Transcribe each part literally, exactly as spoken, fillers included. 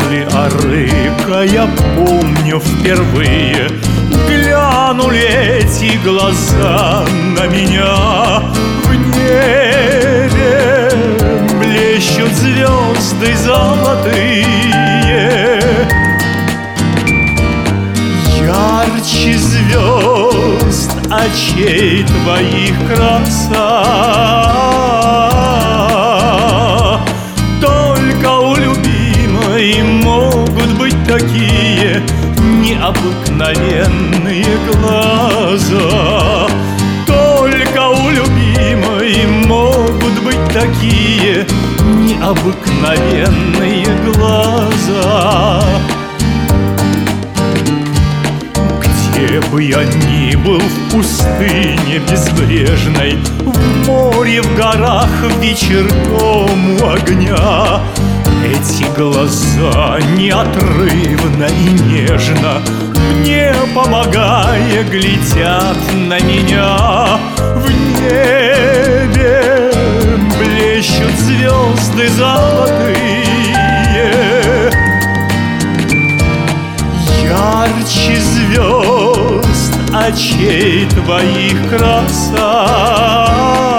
мысли о рыка я помню впервые. Глянули эти глаза на меня. В небе блещут звезды золотые, ярче звезд очей твоих краса. Только у любимой могут быть такие необыкновенные глаза. Только у любимой могут быть такие необыкновенные глаза. Где бы я ни был, в пустыне безбрежной, в море, в горах, вечерком у огня, эти глаза неотрывно и нежно, мне помогая, глядят на меня. В небе блещут звезды золотые, ярче звезд очей твоих краса.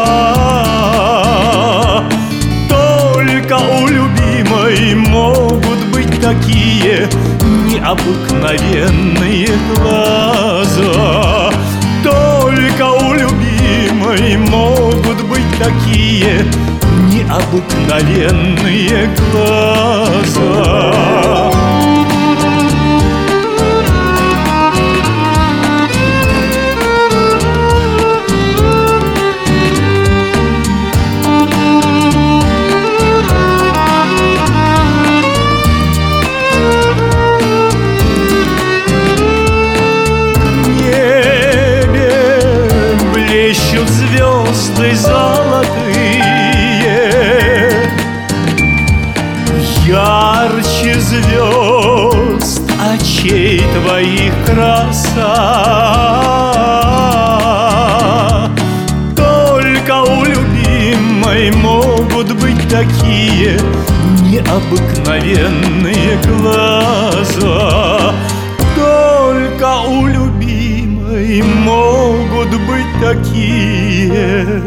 Только у любимой могут быть такие необыкновенные глаза. Только у любимой могут быть такие необыкновенные глаза. Звезды золотые, ярче звезд очей твоих краса. Только у любимой могут быть такие необыкновенные глаза. Только у любимой могут быть такие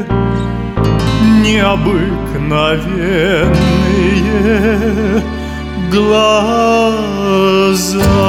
необыкновенные глаза.